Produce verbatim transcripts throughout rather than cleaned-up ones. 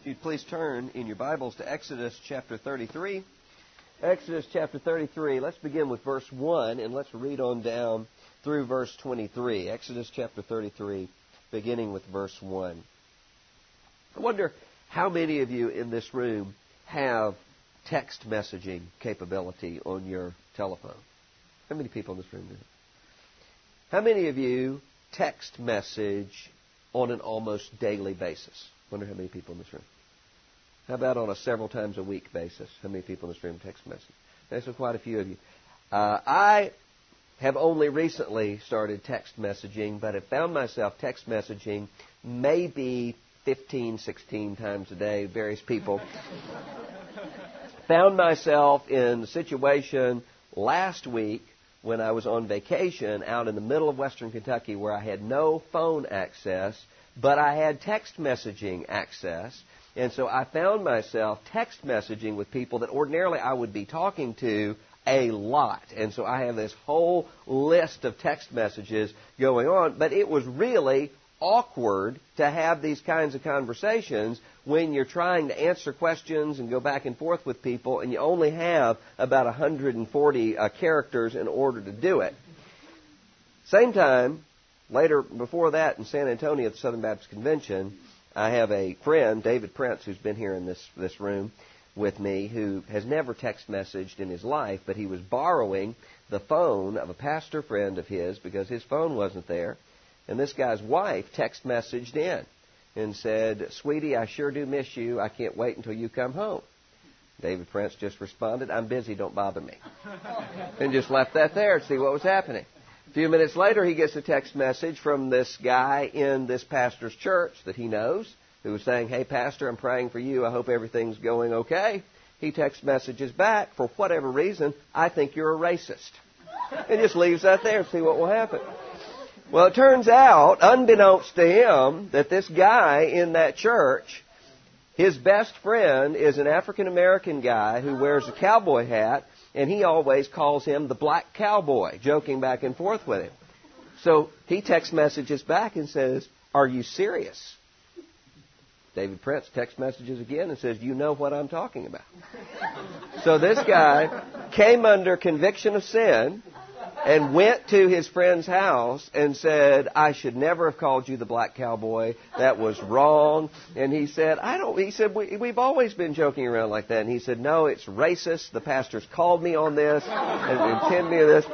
If you'd please turn in your Bibles to Exodus chapter thirty-three. Exodus chapter thirty-three, let's begin with verse one and let's read on down through verse twenty-three. Exodus chapter thirty-three, beginning with verse one. I wonder how many of you in this room have text messaging capability on your telephone. How many people in this room do? How many of you text message on an almost daily basis? I wonder how many people in this room. How about on a several times a week basis? How many people in this room text message? Okay, so quite a few of you. Uh, I have only recently started text messaging, but have found myself text messaging maybe fifteen, sixteen times a day, various people. Found myself in a situation last week when I was on vacation out in the middle of western Kentucky where I had no phone access, but I had text messaging access. And so I found myself text messaging with people that ordinarily I would be talking to a lot. And so I have this whole list of text messages going on. But it was really awkward to have these kinds of conversations when you're trying to answer questions and go back and forth with people and you only have about one hundred forty uh, characters in order to do it. Same time, later, before that, in San Antonio at the Southern Baptist Convention, I have a friend, David Prince, who's been here in this, this room with me, who has never text messaged in his life, but he was borrowing the phone of a pastor friend of his because his phone wasn't there. And this guy's wife text messaged in and said, "Sweetie, I sure do miss you. I can't wait until you come home." David Prince just responded, "I'm busy, don't bother me." And just left that there to see what was happening. A few minutes later, he gets a text message from this guy in this pastor's church that he knows, who was saying, "Hey, Pastor, I'm praying for you. I hope everything's going okay." He text messages back, "For whatever reason, I think you're a racist." And just leaves that there to see what will happen. Well, it turns out, unbeknownst to him, that this guy in that church, his best friend is an African-American guy who wears a cowboy hat, and he always calls him the Black Cowboy, joking back and forth with him. So he text messages back and says, "Are you serious?" David Prince text messages again and says, "Do you know what I'm talking about?" So this guy came under conviction of sin and went to his friend's house and said, "I should never have called you the Black Cowboy. That was wrong." And he said, I don't, he said, we, we've always been joking around like that. And he said, "No, it's racist. The pastor's called me on this and intend me of this."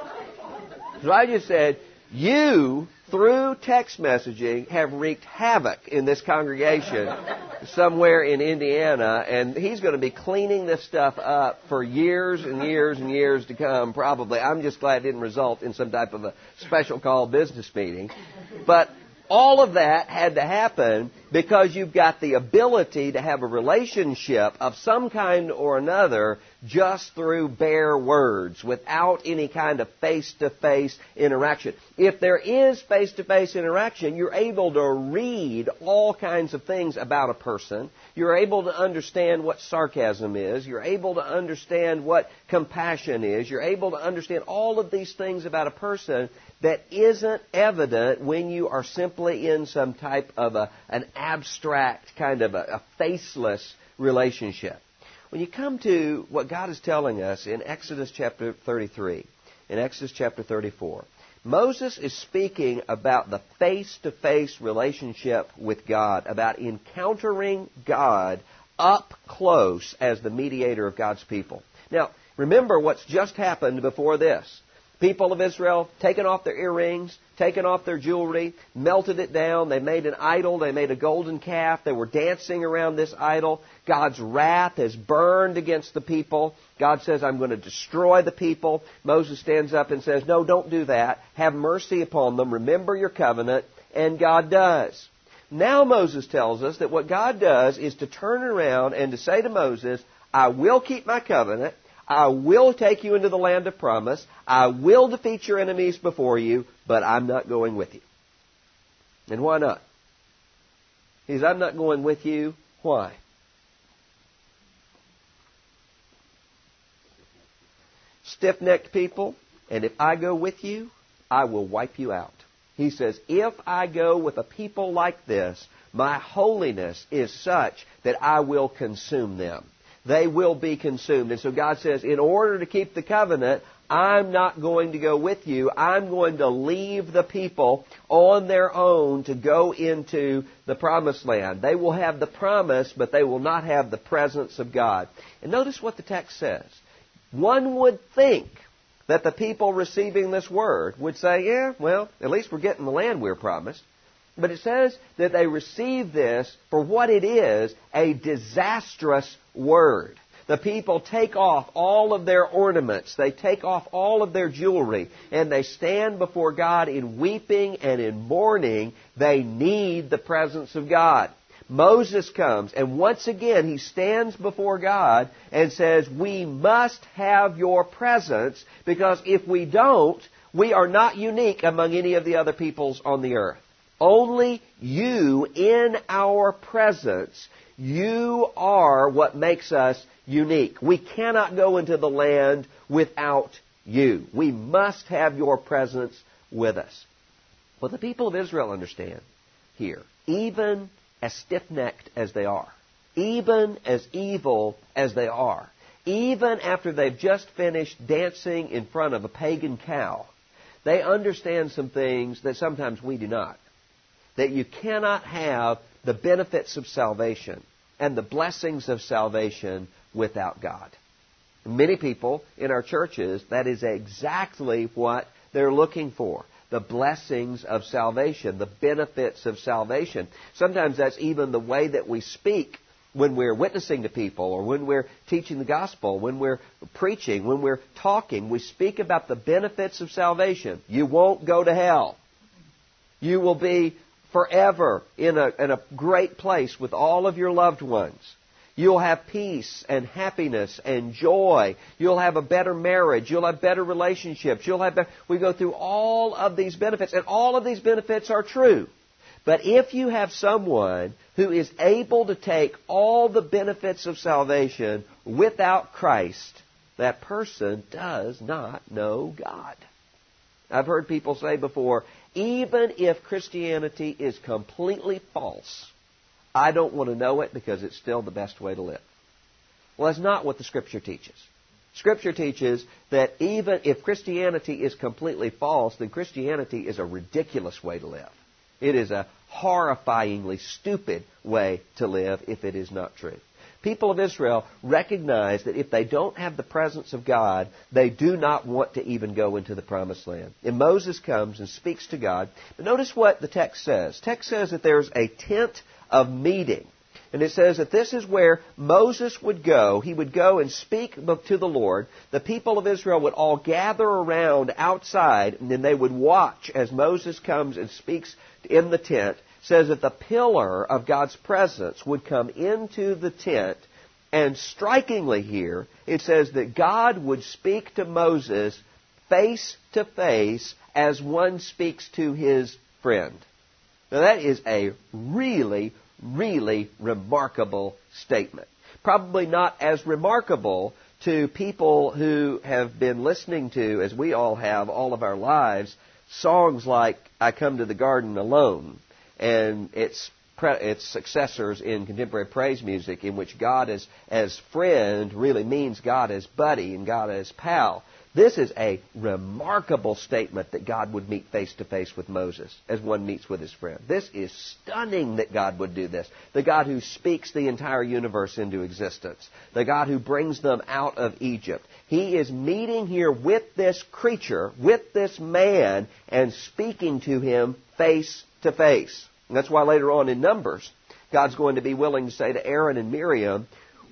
So I just said, you, through text messaging, have wreaked havoc in this congregation somewhere in Indiana, and he's going to be cleaning this stuff up for years and years and years to come, probably. I'm just glad it didn't result in some type of a special call business meeting. But all of that had to happen because you've got the ability to have a relationship of some kind or another just through bare words, without any kind of face-to-face interaction. If there is face-to-face interaction, you're able to read all kinds of things about a person. You're able to understand what sarcasm is. You're able to understand what compassion is. You're able to understand all of these things about a person that isn't evident when you are simply in some type of a, an abstract kind of a, a faceless relationship. When you come to what God is telling us in Exodus chapter thirty-three, in Exodus chapter thirty-four, Moses is speaking about the face-to-face relationship with God, about encountering God up close as the mediator of God's people. Now, remember what's just happened before this. People of Israel taken off their earrings, taken off their jewelry, melted it down. They made an idol. They made a golden calf. They were dancing around this idol. God's wrath has burned against the people. God says, "I'm going to destroy the people." Moses stands up and says, "No, don't do that. Have mercy upon them. Remember your covenant." And God does. Now Moses tells us that what God does is to turn around and to say to Moses, "I will keep my covenant. I will take you into the land of promise. I will defeat your enemies before you, but I'm not going with you." And why not? He says, "I'm not going with you." Why? Stiff-necked people, and if I go with you, I will wipe you out. He says, if I go with a people like this, My holiness is such that I will consume them. They will be consumed. And so God says, in order to keep the covenant, I'm not going to go with you. I'm going to leave the people on their own to go into the promised land. They will have the promise, but they will not have the presence of God. And notice what the text says. One would think that the people receiving this word would say, yeah, well, at least we're getting the land we're promised. But it says that they receive this for what it is, a disastrous word. The people take off all of their ornaments. They take off all of their jewelry. And they stand before God in weeping and in mourning. They need the presence of God. Moses comes, and once again he stands before God and says, we must have your presence, because if we don't, we are not unique among any of the other peoples on the earth. Only you in our presence, you are what makes us unique. We cannot go into the land without you. We must have your presence with us. Well, the people of Israel understand here, even as stiff-necked as they are, even as evil as they are, even after they've just finished dancing in front of a pagan cow, they understand some things that sometimes we do not. That you cannot have the benefits of salvation and the blessings of salvation without God. Many people in our churches, that is exactly what they're looking for. The blessings of salvation, the benefits of salvation. Sometimes that's even the way that we speak when we're witnessing to people, or when we're teaching the gospel, when we're preaching, when we're talking. We speak about the benefits of salvation. You won't go to hell. You will be forever in a, in a great place with all of your loved ones. You'll have peace and happiness and joy. You'll have a better marriage. You'll have better relationships. You'll have. Better, we go through all of these benefits, and all of these benefits are true. But if you have someone who is able to take all the benefits of salvation without Christ, that person does not know God. I've heard people say before, even if Christianity is completely false, I don't want to know it because it's still the best way to live. Well, that's not what the Scripture teaches. Scripture teaches that even if Christianity is completely false, then Christianity is a ridiculous way to live. It is a horrifyingly stupid way to live if it is not true. People of Israel recognize that if they don't have the presence of God, they do not want to even go into the promised land. And Moses comes and speaks to God. But notice what the text says. The text says that there's a tent of meeting. And it says that this is where Moses would go. He would go and speak to the Lord. The people of Israel would all gather around outside, and then they would watch as Moses comes and speaks in the tent. It says that the pillar of God's presence would come into the tent, and strikingly here, it says that God would speak to Moses face to face as one speaks to his friend. Now that is a really, really remarkable statement. Probably not as remarkable to people who have been listening to, as we all have all of our lives, songs like I Come to the Garden Alone, and its its successors in contemporary praise music, in which God as, as friend really means God as buddy and God as pal. This is a remarkable statement that God would meet face to face with Moses as one meets with his friend. This is stunning that God would do this. The God who speaks the entire universe into existence. The God who brings them out of Egypt. He is meeting here with this creature, with this man, and speaking to him face to face. And that's why later on in Numbers, God's going to be willing to say to Aaron and Miriam,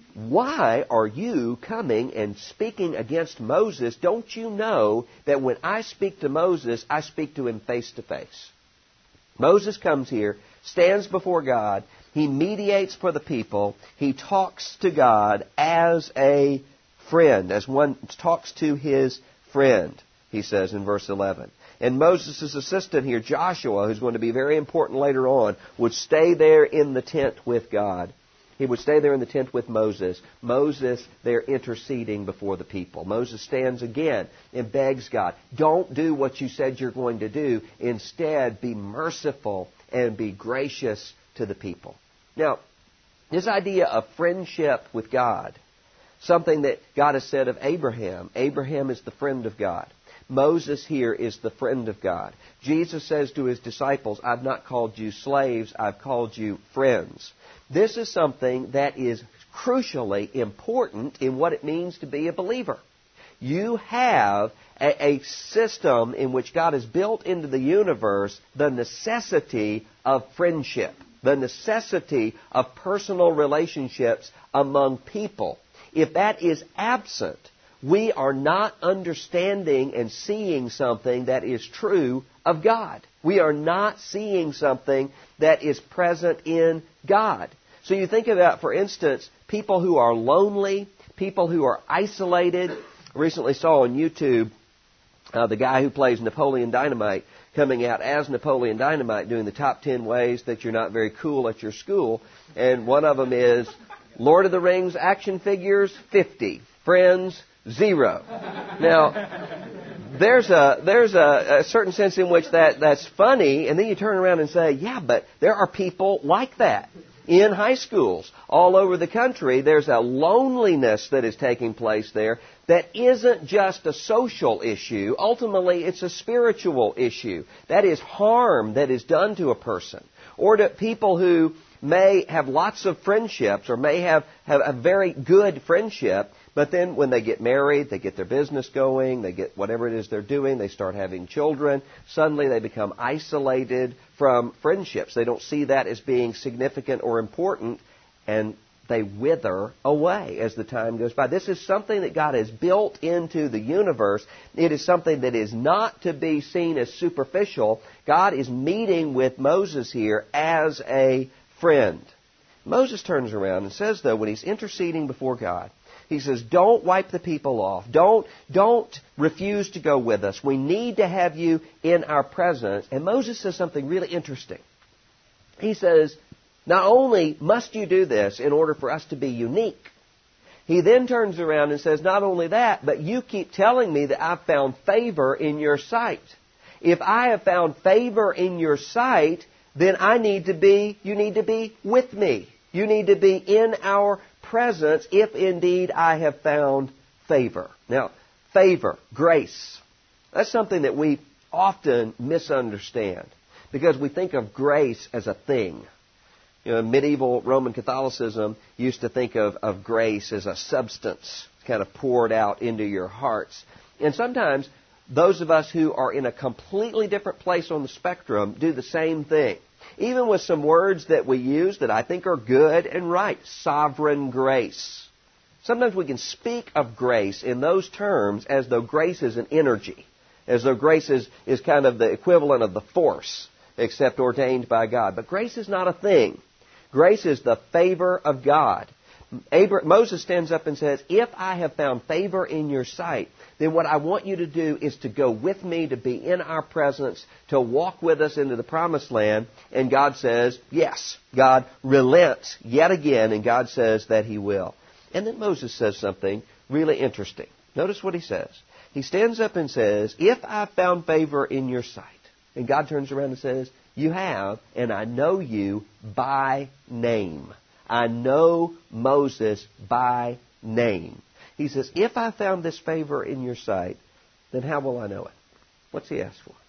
why are you coming and speaking against Moses? Don't you know that when I speak to Moses, I speak to him face to face? Moses comes here, stands before God, he mediates for the people, he talks to God as a friend, as one talks to his friend, he says in verse eleven. And Moses' assistant here, Joshua, who's going to be very important later on, would stay there in the tent with God. He would stay there in the tent with Moses. Moses there interceding before the people. Moses stands again and begs God, don't do what you said you're going to do. Instead, be merciful and be gracious to the people. Now, this idea of friendship with God, something that God has said of Abraham. Abraham is the friend of God. Moses here is the friend of God. Jesus says to his disciples, I've not called you slaves, I've called you friends. This is something that is crucially important in what it means to be a believer. You have a, a system in which God has built into the universe the necessity of friendship, the necessity of personal relationships among people. If that is absent, we are not understanding and seeing something that is true of God. We are not seeing something that is present in God. So you think about, for instance, people who are lonely, people who are isolated. I recently saw on YouTube uh, the guy who plays Napoleon Dynamite coming out as Napoleon Dynamite doing the top ten ways that you're not very cool at your school. And one of them is Lord of the Rings action figures, fifty. Friends, zero. Now, there's a there's a, a certain sense in which that, that's funny, and then you turn around and say, yeah, but there are people like that in high schools all over the country. There's a loneliness that is taking place there that isn't just a social issue. Ultimately, it's a spiritual issue. That is harm that is done to a person. Or to people who may have lots of friendships or may have, have a very good friendship, but then when they get married, they get their business going, they get whatever it is they're doing, they start having children, suddenly they become isolated from friendships. They don't see that as being significant or important, and they wither away as the time goes by. This is something that God has built into the universe. It is something that is not to be seen as superficial. God is meeting with Moses here as a friend. Moses turns around and says, though, when he's interceding before God, he says, don't wipe the people off. Don't, don't refuse to go with us. We need to have you in our presence. And Moses says something really interesting. He says, not only must you do this in order for us to be unique, he then turns around and says, not only that, but you keep telling me that I've found favor in your sight. If I have found favor in your sight, then I need to be, you need to be with me. You need to be in our presence if indeed I have found favor. Now, favor, grace, that's something that we often misunderstand because we think of grace as a thing. You know, medieval Roman Catholicism used to think of, of grace as a substance kind of poured out into your hearts. And sometimes those of us who are in a completely different place on the spectrum do the same thing. Even with some words that we use that I think are good and right. Sovereign grace. Sometimes we can speak of grace in those terms as though grace is an energy. As though grace is, is kind of the equivalent of the force, except ordained by God. But grace is not a thing. Grace is the favor of God. Abraham, Moses stands up and says, if I have found favor in your sight, then what I want you to do is to go with me, to be in our presence, to walk with us into the promised land. And God says, yes. God relents yet again, and God says that He will. And then Moses says something really interesting. Notice what he says. He stands up and says, if I found favor in your sight. And God turns around and says, you have, and I know you by name. I know Moses by name. He says, if I found this favor in your sight, then how will I know it? What's he asked for?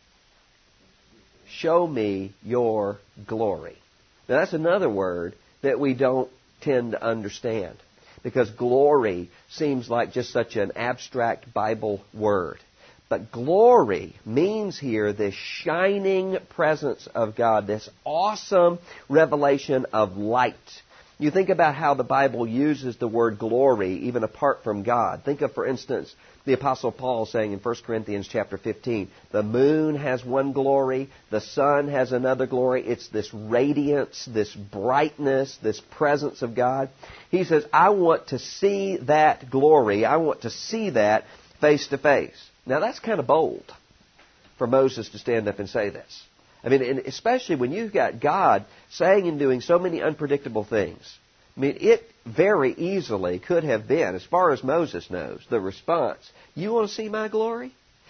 Show me your glory. Now that's another word that we don't tend to understand, because glory seems like just such an abstract Bible word. But glory means here this shining presence of God, this awesome revelation of light. You think about how the Bible uses the word glory even apart from God. Think of, for instance, the Apostle Paul saying in First Corinthians chapter fifteen, the moon has one glory, the sun has another glory. It's this radiance, this brightness, this presence of God. He says, I want to see that glory. I want to see that face to face. Now that's kind of bold for Moses to stand up and say this. I mean, and especially when you've got God saying and doing so many unpredictable things. I mean, it very easily could have been, as far as Moses knows, the response, you want to see my glory?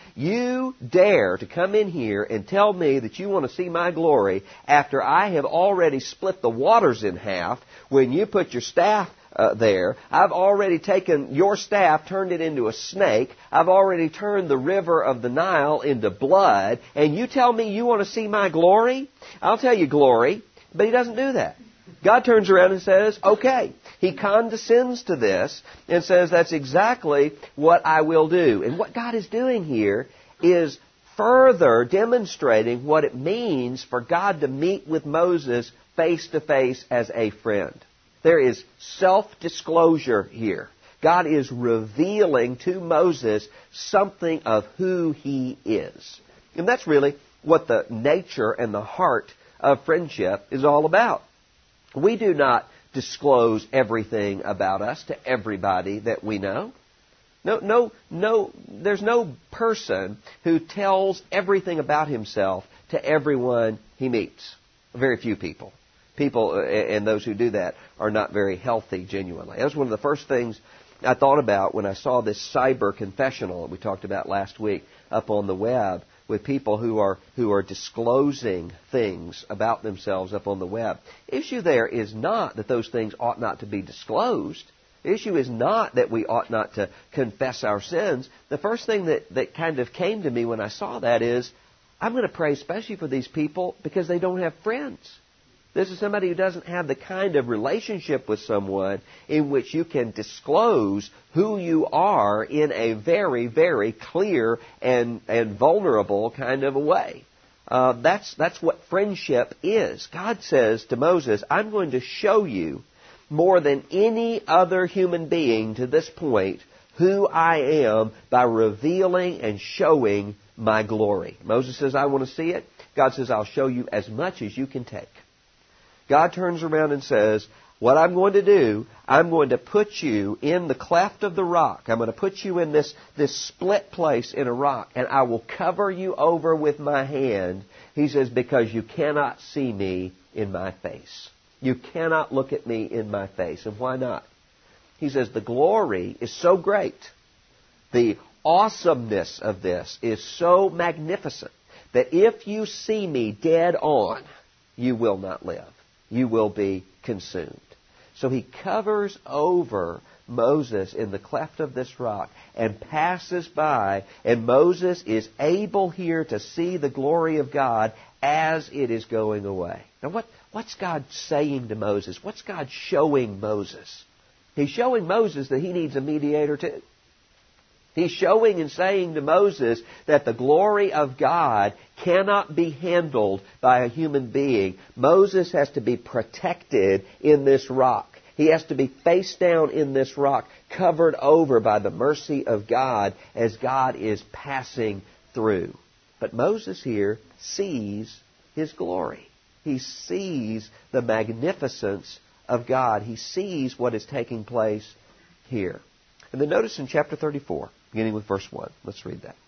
You dare to come in here and tell me that you want to see my glory after I have already split the waters in half when you put your staff uh, there. I've already taken your staff, turned it into a snake. I've already turned the river of the Nile into blood. And you tell me you want to see my glory? I'll tell you glory. But He doesn't do that. God turns around and says, okay. He condescends to this and says, that's exactly what I will do. And what God is doing here is further demonstrating what it means for God to meet with Moses face to face as a friend. There is self-disclosure here. God is revealing to Moses something of who He is. And that's really what the nature and the heart of friendship is all about. We do not disclose everything about us to everybody that we know. No, no, no, there's no person who tells everything about himself to everyone he meets. Very few people. People, and those who do that, are not very healthy, genuinely. That was one of the first things I thought about when I saw this cyber confessional that we talked about last week up on the web, with people who are who are disclosing things about themselves up on the web. The issue there is not that those things ought not to be disclosed. The issue is not that we ought not to confess our sins. The first thing that, that kind of came to me when I saw that is, I'm going to pray especially for these people because they don't have friends. This is somebody who doesn't have the kind of relationship with someone in which you can disclose who you are in a very, very clear and, and vulnerable kind of a way. Uh, that's, that's what friendship is. God says to Moses, I'm going to show you more than any other human being to this point who I am by revealing and showing my glory. Moses says, I want to see it. God says, I'll show you as much as you can take. God turns around and says, what I'm going to do, I'm going to put you in the cleft of the rock. I'm going to put you in this, this split place in a rock, and I will cover you over with my hand. He says, because you cannot see me in my face. You cannot look at me in my face. And why not? He says, the glory is so great. The awesomeness of this is so magnificent that if you see me dead on, you will not live. You will be consumed. So He covers over Moses in the cleft of this rock and passes by, and Moses is able here to see the glory of God as it is going away. Now what, what's God saying to Moses? What's God showing Moses? He's showing Moses that he needs a mediator too. He's showing and saying to Moses that the glory of God cannot be handled by a human being. Moses has to be protected in this rock. He has to be face down in this rock, covered over by the mercy of God as God is passing through. But Moses here sees His glory. He sees the magnificence of God. He sees what is taking place here. And then notice in chapter thirty-four, beginning with verse one. Let's read that.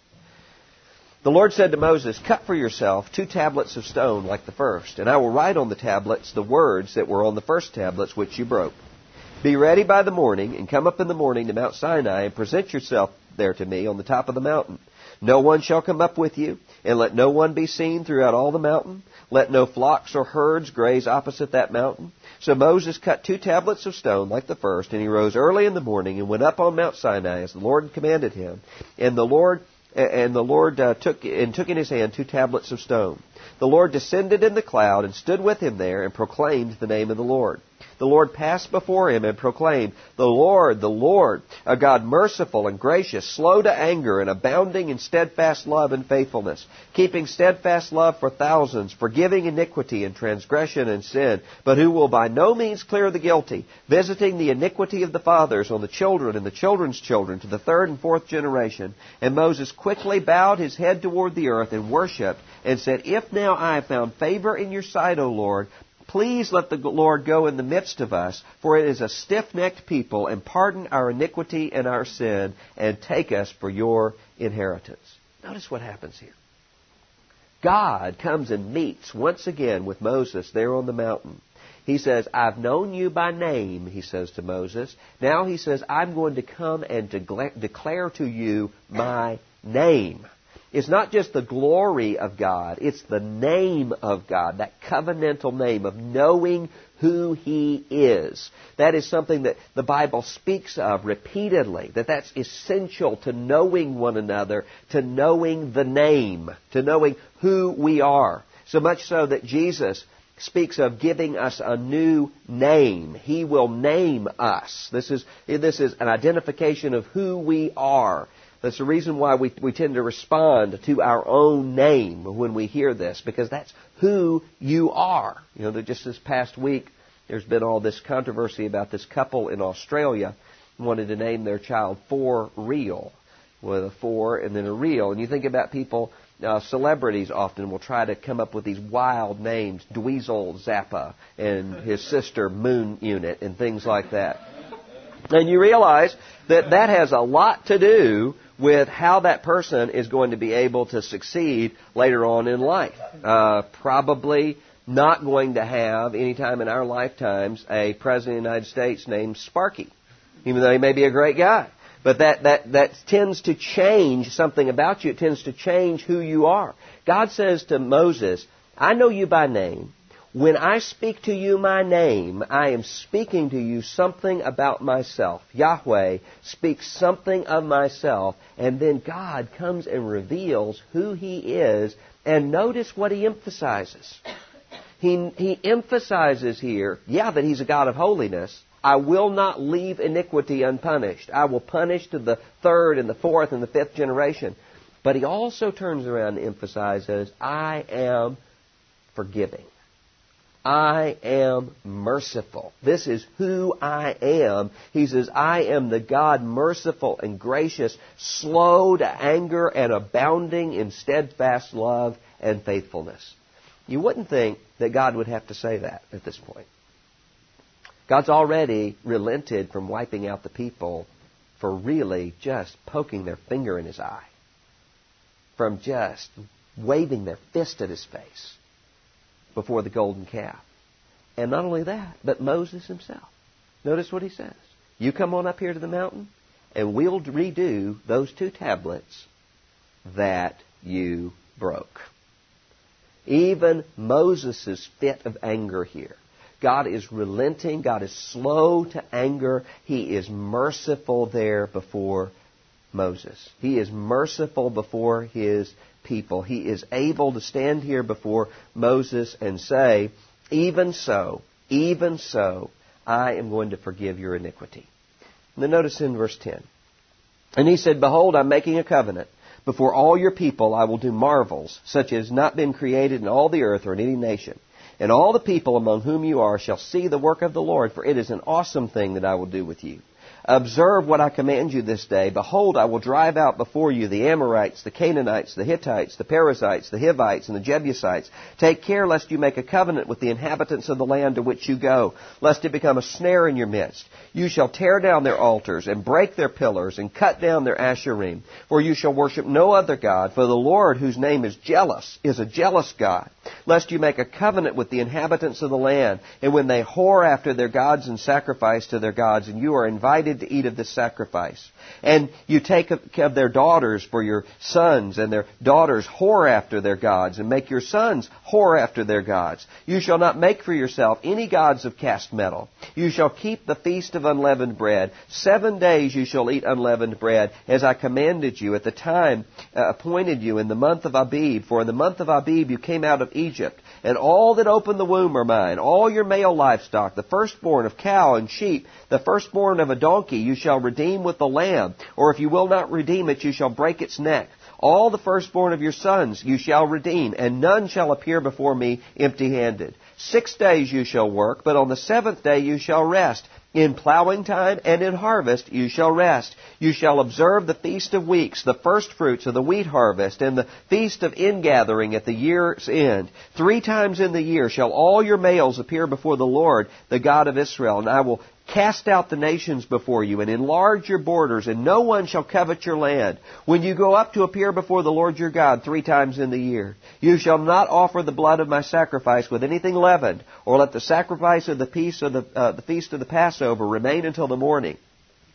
The Lord said to Moses, cut for yourself two tablets of stone like the first, and I will write on the tablets the words that were on the first tablets which you broke. Be ready by the morning, and come up in the morning to Mount Sinai, and present yourself there to me on the top of the mountain. No one shall come up with you, and let no one be seen throughout all the mountain. Let no flocks or herds graze opposite that mountain. So Moses cut two tablets of stone like the first, and he rose early in the morning and went up on Mount Sinai as the Lord had commanded him. And the Lord and the Lord uh, took and took in his hand two tablets of stone. The Lord descended in the cloud and stood with him there and proclaimed the name of the Lord. The Lord passed before him and proclaimed, The Lord, the Lord, a God merciful and gracious, slow to anger and abounding in steadfast love and faithfulness, keeping steadfast love for thousands, forgiving iniquity and transgression and sin, but who will by no means clear the guilty, visiting the iniquity of the fathers on the children and the children's children to the third and fourth generation. And Moses quickly bowed his head toward the earth and worshipped and said, If now I have found favor in your sight, O Lord, please let the Lord go in the midst of us, for it is a stiff-necked people, and pardon our iniquity and our sin, and take us for your inheritance. Notice what happens here. God comes and meets once again with Moses there on the mountain. He says, I've known you by name, he says to Moses. Now he says, I'm going to come and declare to you my name. It's not just the glory of God, it's the name of God, that covenantal name of knowing who He is. That is something that the Bible speaks of repeatedly, that that's essential to knowing one another, to knowing the name, to knowing who we are. So much so that Jesus speaks of giving us a new name. He will name us. This is, this is an identification of who we are. That's the reason why we, we tend to respond to our own name when we hear this, because that's who you are. You know, just this past week, there's been all this controversy about this couple in Australia who wanted to name their child For Real, with a four and then a real. And you think about people, uh, celebrities often will try to come up with these wild names, Dweezil Zappa and his sister Moon Unit and things like that. And you realize that that has a lot to do with how that person is going to be able to succeed later on in life. Uh, probably not going to have, any time in our lifetimes, a President of the United States named Sparky, even though he may be a great guy. But that, that, that tends to change something about you. It tends to change who you are. God says to Moses, I know you by name. When I speak to you my name, I am speaking to you something about myself. Yahweh speaks something of myself, and then God comes and reveals who He is, and notice what He emphasizes. He, he emphasizes here, yeah, that He's a God of holiness. I will not leave iniquity unpunished. I will punish to the third and the fourth and the fifth generation. But He also turns around and emphasizes, I am forgiving. I am merciful. This is who I am. He says, I am the God merciful and gracious, slow to anger and abounding in steadfast love and faithfulness. You wouldn't think that God would have to say that at this point. God's already relented from wiping out the people for really just poking their finger in His eye, from just waving their fist at His face before the golden calf. And not only that, but Moses himself. Notice what he says. You come on up here to the mountain, and we'll redo those two tablets that you broke. Even Moses' fit of anger here. God is relenting. God is slow to anger. He is merciful there before Moses. He is merciful before His people. He is able to stand here before Moses and say, even so, even so, I am going to forgive your iniquity. And then notice in verse ten. And He said, behold, I'm making a covenant. Before all your people I will do marvels, such as not been created in all the earth or in any nation. And all the people among whom you are shall see the work of the Lord, for it is an awesome thing that I will do with you. Observe what I command you this day. Behold, I will drive out before you the Amorites, the Canaanites, the Hittites, the Perizzites, the Hivites, and the Jebusites. Take care lest you make a covenant with the inhabitants of the land to which you go, lest it become a snare in your midst. You shall tear down their altars and break their pillars and cut down their asherim. For you shall worship no other God, for the Lord, whose name is jealous, is a jealous God. Lest you make a covenant with the inhabitants of the land, and when they whore after their gods and sacrifice to their gods, and you are invited to eat of this sacrifice. And you take of their daughters for your sons, and their daughters whore after their gods, and make your sons whore after their gods. You shall not make for yourself any gods of cast metal. You shall keep the feast of unleavened bread. Seven days you shall eat unleavened bread, as I commanded you at the time uh, appointed you in the month of Abib. For in the month of Abib you came out of Egypt. And all that open the womb are mine, all your male livestock, the firstborn of cow and sheep, the firstborn of a donkey, you shall redeem with the lamb. Or if you will not redeem it, you shall break its neck. All the firstborn of your sons you shall redeem, and none shall appear before me empty-handed. Six days you shall work, but on the seventh day you shall rest. In plowing time and in harvest you shall rest. You shall observe the feast of weeks, the first fruits of the wheat harvest, and the feast of ingathering at the year's end. Three times in the year shall all your males appear before the Lord, the God of Israel, and I will cast out the nations before you, and enlarge your borders, and no one shall covet your land. When you go up to appear before the Lord your God three times in the year, you shall not offer the blood of my sacrifice with anything leavened, or let the sacrifice of the peace of the, uh, the feast of the Passover remain until the morning.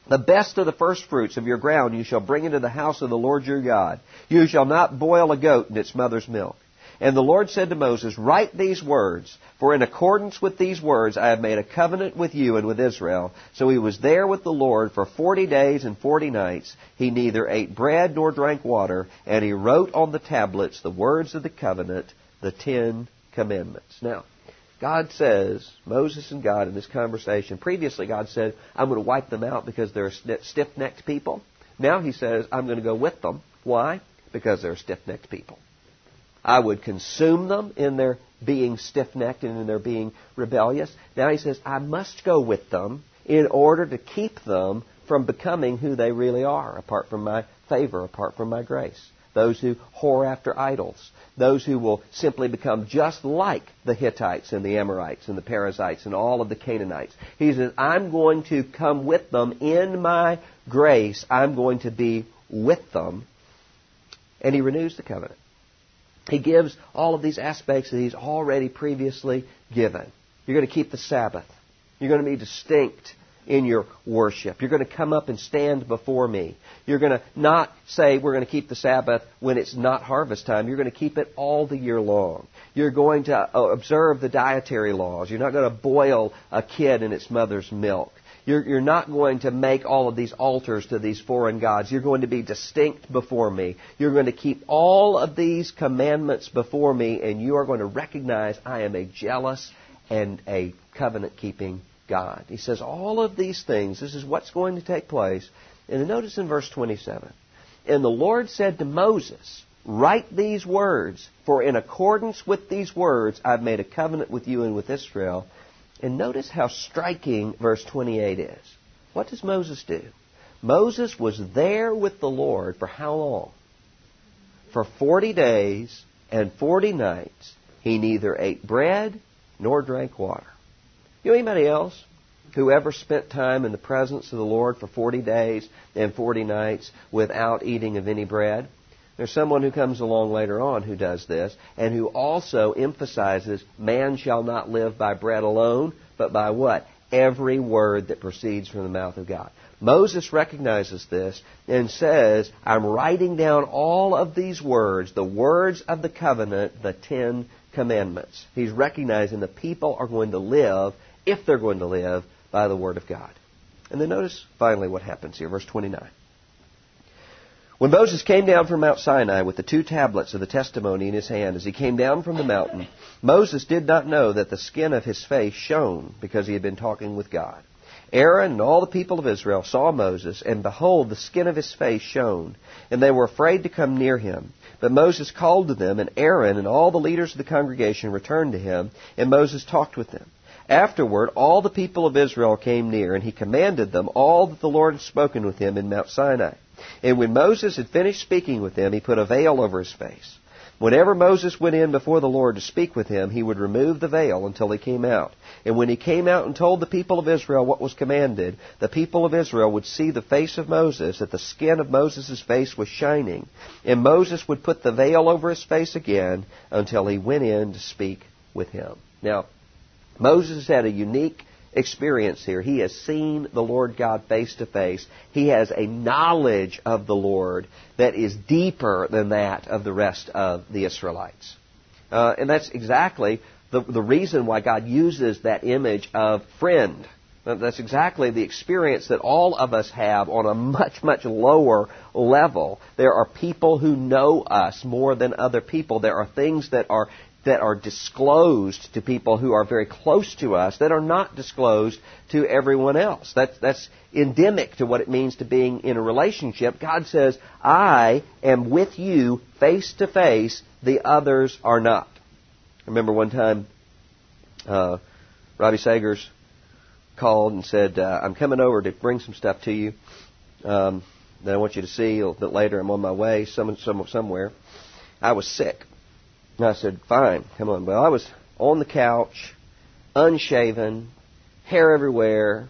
The best of the firstfruits of your ground you shall bring into the house of the Lord your God. You shall not boil a goat in its mother's milk. And the Lord said to Moses, write these words, for in accordance with these words I have made a covenant with you and with Israel. So he was there with the Lord for forty days and forty nights. He neither ate bread nor drank water, and he wrote on the tablets the words of the covenant, the Ten Commandments. Now, God says, Moses and God in this conversation, previously God said, I'm going to wipe them out because they're a stiff-necked people. Now he says, I'm going to go with them. Why? Because they're stiff-necked people. I would consume them in their being stiff-necked and in their being rebellious. Now he says, I must go with them in order to keep them from becoming who they really are, apart from my favor, apart from my grace. Those who whore after idols. Those who will simply become just like the Hittites and the Amorites and the Perizzites and all of the Canaanites. He says, I'm going to come with them in my grace. I'm going to be with them. And he renews the covenant. He gives all of these aspects that he's already previously given. You're going to keep the Sabbath. You're going to be distinct in your worship. You're going to come up and stand before me. You're going to not say we're going to keep the Sabbath when it's not harvest time. You're going to keep it all the year long. You're going to observe the dietary laws. You're not going to boil a kid in its mother's milk. You're, you're not going to make all of these altars to these foreign gods. You're going to be distinct before me. You're going to keep all of these commandments before me, and you are going to recognize I am a jealous and a covenant-keeping God. He says all of these things, this is what's going to take place. And then notice in verse twenty-seven, and the Lord said to Moses, write these words, for in accordance with these words I've made a covenant with you and with Israel. And notice how striking verse twenty-eight is. What does Moses do? Moses was there with the Lord for how long? For forty days and forty nights. He neither ate bread nor drank water. You know anybody else who ever spent time in the presence of the Lord for forty days and forty nights without eating of any bread? There's someone who comes along later on who does this and who also emphasizes man shall not live by bread alone, but by what? Every word that proceeds from the mouth of God. Moses recognizes this and says, I'm writing down all of these words, the words of the covenant, the Ten Commandments. He's recognizing the people are going to live, if they're going to live, by the Word of God. And then notice finally what happens here, verse twenty-nine. When Moses came down from Mount Sinai with the two tablets of the testimony in his hand, as he came down from the mountain, Moses did not know that the skin of his face shone because he had been talking with God. Aaron and all the people of Israel saw Moses, and behold, the skin of his face shone, and they were afraid to come near him. But Moses called to them, and Aaron and all the leaders of the congregation returned to him, and Moses talked with them. Afterward, all the people of Israel came near, and he commanded them all that the Lord had spoken with him in Mount Sinai. And when Moses had finished speaking with them, he put a veil over his face. Whenever Moses went in before the Lord to speak with him, he would remove the veil until he came out. And when he came out and told the people of Israel what was commanded, the people of Israel would see the face of Moses, that the skin of Moses' face was shining. And Moses would put the veil over his face again until he went in to speak with him. Now, Moses had a unique experience here. He has seen the Lord God face to face. He has a knowledge of the Lord that is deeper than that of the rest of the Israelites. Uh, and that's exactly the, the reason why God uses that image of friend. That's exactly the experience that all of us have on a much, much lower level. There are people who know us more than other people. There are things that are that are disclosed to people who are very close to us that are not disclosed to everyone else. That's, that's endemic to what it means to being in a relationship. God says, I am with you face to face. The others are not. I remember one time uh, Robbie Sagers called and said, uh, I'm coming over to bring some stuff to you um, that I want you to see a little bit later. I'm on my way some, some, somewhere. I was sick. And I said, fine, come on. Well, I was on the couch, unshaven, hair everywhere,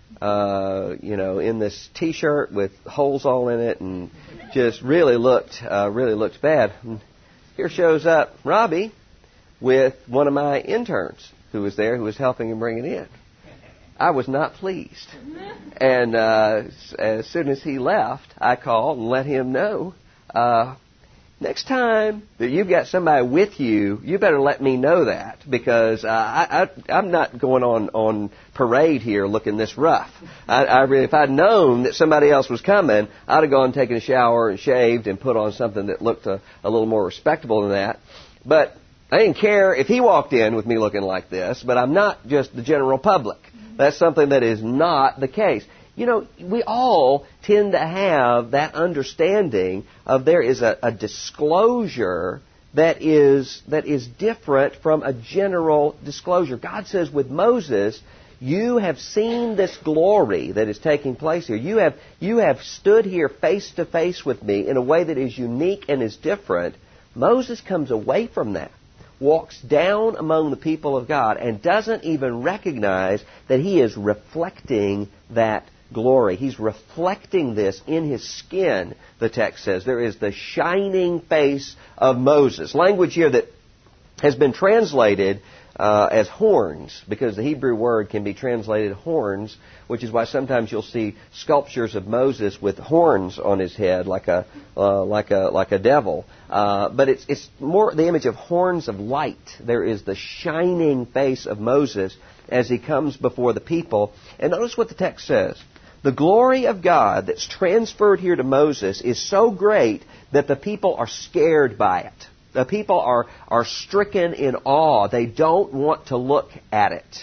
uh, you know, in this T-shirt with holes all in it, and just really looked, uh, really looked bad. And here shows up Robbie with one of my interns who was there, who was helping him bring it in. I was not pleased. And uh, as soon as he left, I called and let him know, uh, next time that you've got somebody with you, you better let me know that, because uh, I, I, I'm not going on, on parade here looking this rough. I, I really, if I'd known that somebody else was coming, I'd have gone and taken a shower and shaved and put on something that looked a, a little more respectable than that. But I didn't care if he walked in with me looking like this, but I'm not just the general public. That's something that is not the case. You know, we all tend to have that understanding of there is a, a disclosure that is that is different from a general disclosure. God says with Moses, you have seen this glory that is taking place here. You have you have stood here face to face with me in a way that is unique and is different. Moses comes away from that, walks down among the people of God, and doesn't even recognize that he is reflecting that glory. He's reflecting this in his skin, the text says. There is the shining face of Moses. Language here that has been translated uh, as horns, because the Hebrew word can be translated horns, which is why sometimes you'll see sculptures of Moses with horns on his head, like a uh, like a like a devil. Uh, but it's it's more the image of horns of light. There is the shining face of Moses as he comes before the people. And notice what the text says. The glory of God that's transferred here to Moses is so great that the people are scared by it. The people are, are stricken in awe. They don't want to look at it.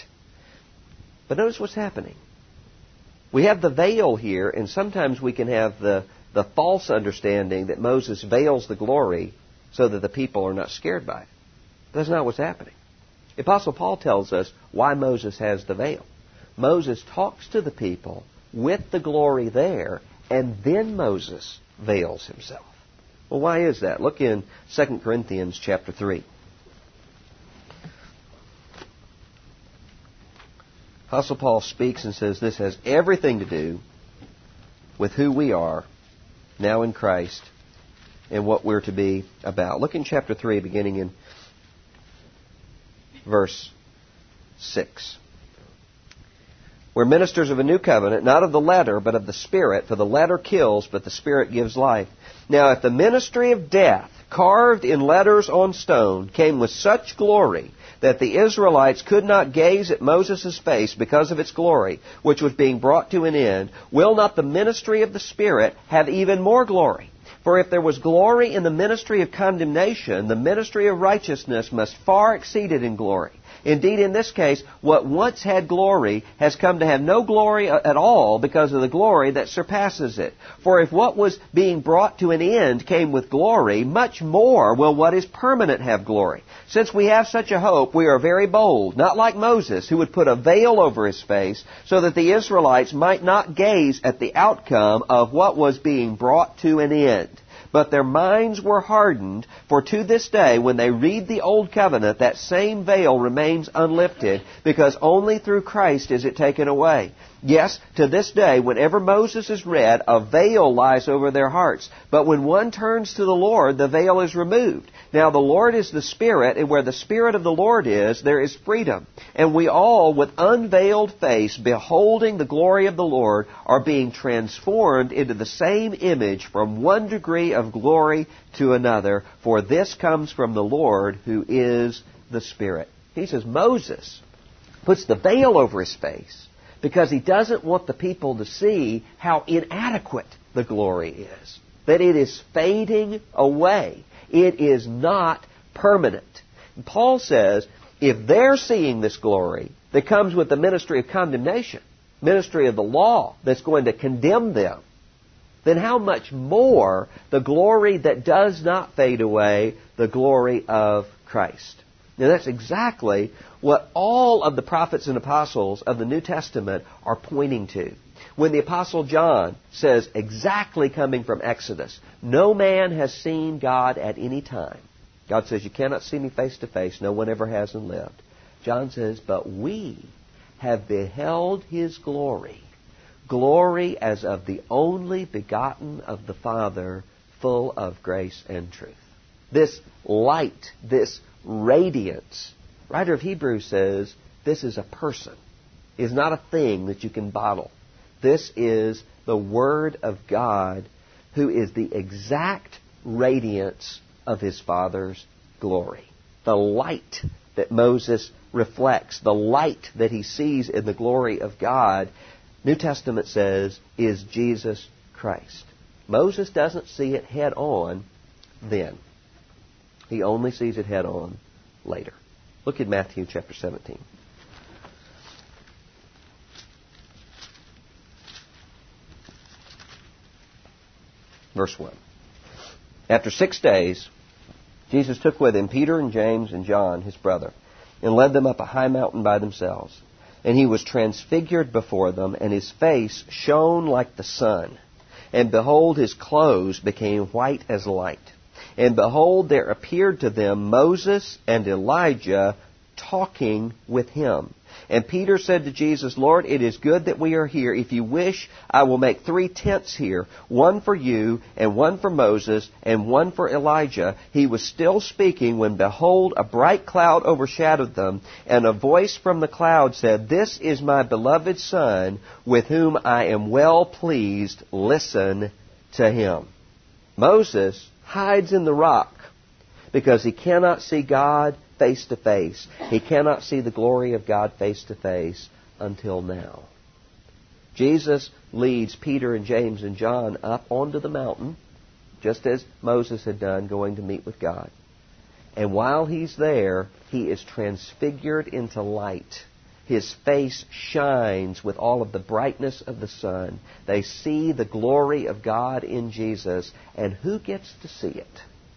But notice what's happening. We have the veil here, and sometimes we can have the, the false understanding that Moses veils the glory so that the people are not scared by it. That's not what's happening. The Apostle Paul tells us why Moses has the veil. Moses talks to the people with the glory there, and then Moses veils himself. Well, why is that? Look in Second Corinthians chapter three. Apostle Paul speaks and says this has everything to do with who we are now in Christ and what we're to be about. Look in chapter three, beginning in verse six. We're ministers of a new covenant, not of the letter, but of the Spirit. For the letter kills, but the Spirit gives life. Now, if the ministry of death, carved in letters on stone, came with such glory that the Israelites could not gaze at Moses' face because of its glory, which was being brought to an end, will not the ministry of the Spirit have even more glory? For if there was glory in the ministry of condemnation, the ministry of righteousness must far exceed it in glory. Indeed, in this case, what once had glory has come to have no glory at all because of the glory that surpasses it. For if what was being brought to an end came with glory, much more will what is permanent have glory. Since we have such a hope, we are very bold, not like Moses, who would put a veil over his face so that the Israelites might not gaze at the outcome of what was being brought to an end. But their minds were hardened, for to this day, when they read the Old Covenant, that same veil remains unlifted, because only through Christ is it taken away. Yes, to this day, whenever Moses is read, a veil lies over their hearts. But when one turns to the Lord, the veil is removed. Now the Lord is the Spirit, and where the Spirit of the Lord is, there is freedom. And we all, with unveiled face, beholding the glory of the Lord, are being transformed into the same image from one degree of glory to another. For this comes from the Lord, who is the Spirit. He says Moses puts the veil over his face because he doesn't want the people to see how inadequate the glory is. That it is fading away. It is not permanent. And Paul says, if they're seeing this glory that comes with the ministry of condemnation, ministry of the law that's going to condemn them, then how much more the glory that does not fade away, the glory of Christ. Now that's exactly what all of the prophets and apostles of the New Testament are pointing to. When the Apostle John says, exactly coming from Exodus, no man has seen God at any time. God says, you cannot see me face to face. No one ever has and lived. John says, but we have beheld His glory. Glory as of the only begotten of the Father, full of grace and truth. This light, this radiance, writer of Hebrews says, this is a person. is not a thing that you can bottle. This is the Word of God, who is the exact radiance of His Father's glory. The light that Moses reflects, the light that he sees in the glory of God, New Testament says, is Jesus Christ. Moses doesn't see it head on then. He only sees it head on later. Look at Matthew chapter seventeen. Verse one. After six days, Jesus took with him Peter and James and John, his brother, and led them up a high mountain by themselves. And he was transfigured before them, and his face shone like the sun. And behold, his clothes became white as light. And behold, there appeared to them Moses and Elijah talking with him. And Peter said to Jesus, Lord, it is good that we are here. If you wish, I will make three tents here, one for you, and one for Moses, and one for Elijah. He was still speaking when, behold, a bright cloud overshadowed them, and a voice from the cloud said, This is my beloved Son, with whom I am well pleased. Listen to him. Moses hides in the rock because he cannot see God face to face. He cannot see the glory of God face to face until now. Jesus leads Peter and James and John up onto the mountain, just as Moses had done, going to meet with God. And while he's there, he is transfigured into light. His face shines with all of the brightness of the sun. They see the glory of God in Jesus. And who gets to see it?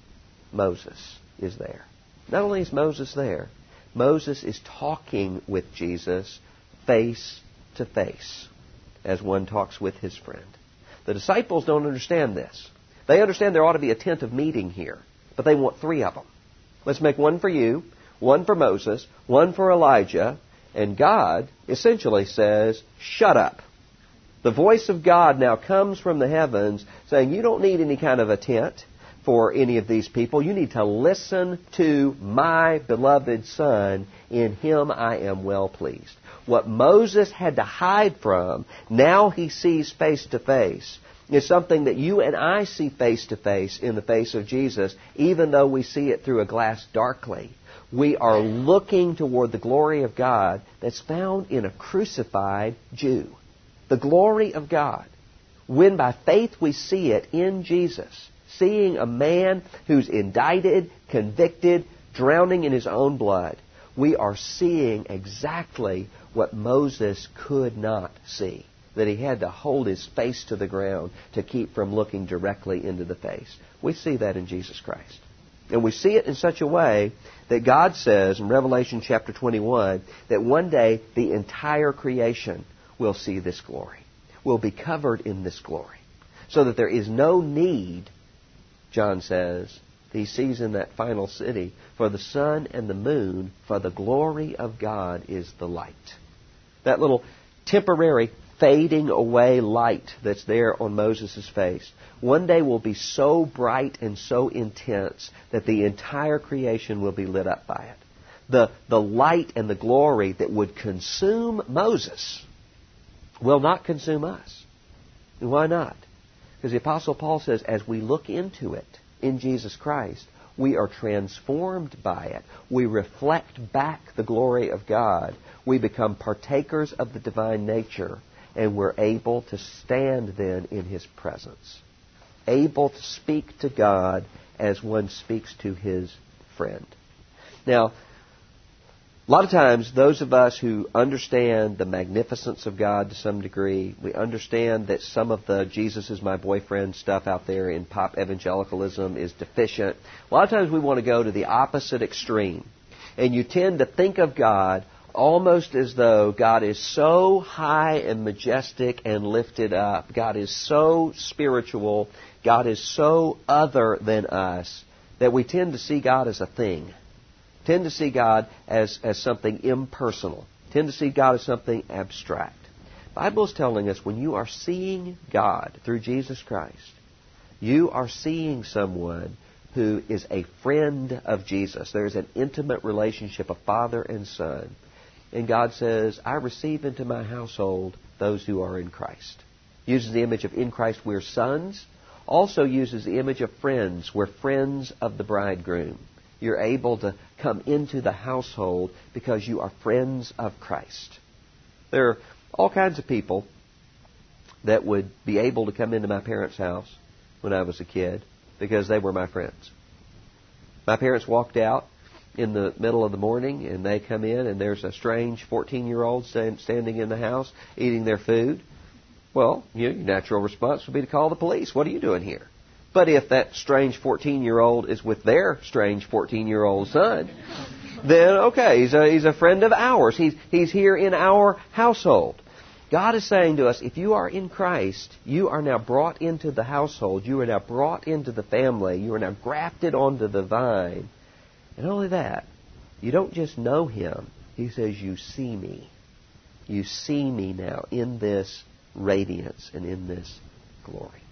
Moses is there. Not only is Moses there, Moses is talking with Jesus face to face, as one talks with his friend. The disciples don't understand this. They understand there ought to be a tent of meeting here, but they want three of them. Let's make one for you, one for Moses, one for Elijah, and God essentially says, shut up. The voice of God now comes from the heavens saying, you don't need any kind of a tent for any of these people. You need to listen to my beloved Son. In him I am well pleased. What Moses had to hide from, now he sees face to face, is something that you and I see face to face in the face of Jesus, even though we see it through a glass darkly. We are looking toward the glory of God that's found in a crucified Jew. The glory of God. When by faith we see it in Jesus, seeing a man who's indicted, convicted, drowning in his own blood, we are seeing exactly what Moses could not see. That he had to hold his face to the ground to keep from looking directly into the face. We see that in Jesus Christ. And we see it in such a way that God says in Revelation chapter twenty-one that one day the entire creation will see this glory, will be covered in this glory. So that there is no need, John says, he sees in that final city, for the sun and the moon, for the glory of God is the light. That little temporary fading away light that's there on Moses' face, one day will be so bright and so intense that the entire creation will be lit up by it. The, the light and the glory that would consume Moses will not consume us. And why not? Because the Apostle Paul says, as we look into it in Jesus Christ, we are transformed by it. We reflect back the glory of God. We become partakers of the divine nature, and we're able to stand then in His presence. Able to speak to God as one speaks to his friend. Now, a lot of times, those of us who understand the magnificence of God to some degree, we understand that some of the Jesus is my boyfriend stuff out there in pop evangelicalism is deficient. A lot of times we want to go to the opposite extreme. And you tend to think of God almost as though God is so high and majestic and lifted up. God is so spiritual. God is so other than us that we tend to see God as a thing. Tend to see God as, as something impersonal. Tend to see God as something abstract. The Bible is telling us when you are seeing God through Jesus Christ, you are seeing someone who is a friend of Jesus. There is an intimate relationship of father and son. And God says, I receive into my household those who are in Christ. Uses the image of in Christ we're sons. Also uses the image of friends. We're friends of the bridegroom. You're able to come into the household because you are friends of Christ. There are all kinds of people that would be able to come into my parents' house when I was a kid because they were my friends. My parents walked out in the middle of the morning and they come in and there's a strange fourteen-year-old stand, standing in the house eating their food. Well, you know, your natural response would be to call the police. What are you doing here? But if that strange fourteen-year-old is with their strange fourteen-year-old son, then okay, he's a, he's a friend of ours. He's, he's here in our household. God is saying to us, if you are in Christ, you are now brought into the household. You are now brought into the family. You are now grafted onto the vine. And not only that, you don't just know Him. He says, you see me. You see me now in this radiance and in this glory.